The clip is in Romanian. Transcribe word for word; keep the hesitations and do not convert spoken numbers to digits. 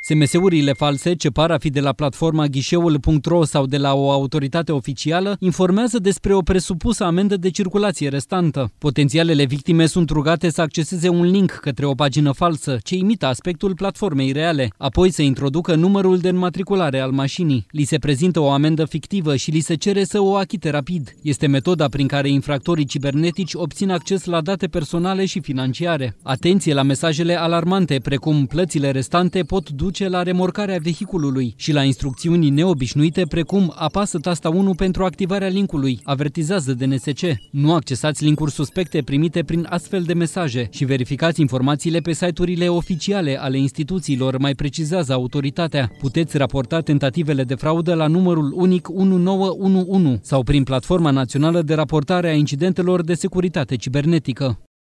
S M S-urile false, ce par a fi de la platforma ghișeul punct ro sau de la o autoritate oficială, informează despre o presupusă amendă de circulație restantă. Potențialele victime sunt rugate să acceseze un link către o pagină falsă, ce imită aspectul platformei reale, apoi să introducă numărul de înmatriculare al mașinii. Li se prezintă o amendă fictivă și li se cere să o achite rapid. Este metoda prin care infractorii cibernetici obțin acces la date personale și financiare. Atenție la mesajele alarmante, precum plățile restante pot duce la remorcarea vehiculului și la instrucțiuni neobișnuite precum apasă tasta unu pentru activarea linkului, avertizează D N S C. Nu accesați linkuri suspecte primite prin astfel de mesaje și verificați informațiile pe site-urile oficiale ale instituțiilor, mai precizează autoritatea. Puteți raporta tentativele de fraudă la numărul unic unu nouă unu unu sau prin Platforma Națională de Raportare a Incidentelor de Securitate Cibernetică.